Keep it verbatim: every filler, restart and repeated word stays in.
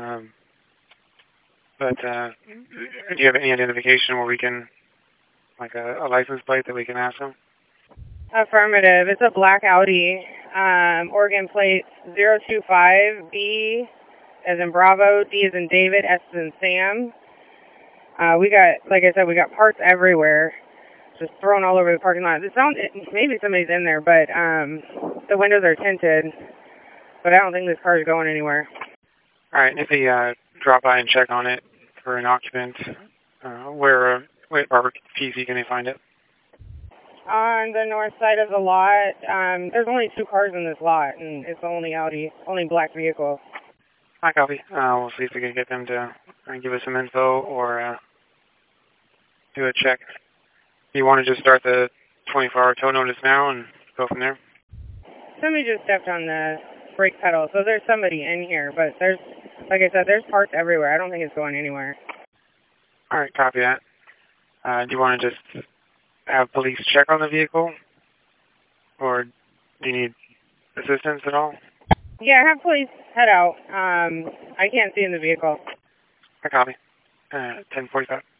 Um, but uh, do you have any identification where we can, like a, a license plate that we can ask them? Affirmative. It's a black Audi. Um, Oregon plate zero two five B as in Bravo, D as in David, S as in Sam. Uh, we got, like I said, we got parts everywhere, just thrown all over the parking lot. It sounds, maybe somebody's in there, but um, the windows are tinted. But I don't think this car is going anywhere. All right. If they uh, drop by and check on it for an occupant, uh, where, uh, where are P C can they find it? On the north side of the lot, um, there's only two cars in this lot, and it's the only Audi, only black vehicle. I copy. Uh, we'll see if we can get them to uh, give us some info or uh, do a check. Do you want to just start the twenty-four hour tow notice now and go from there? Somebody just stepped on the brake pedal, so there's somebody in here, but there's, like I said, there's parts everywhere. I don't think it's going anywhere. All right, copy that. Uh, do you want to just have police check on the vehicle, or do you need assistance at all? Yeah, have police head out. Um, I can't see in the vehicle. I copy. Uh, ten forty-five.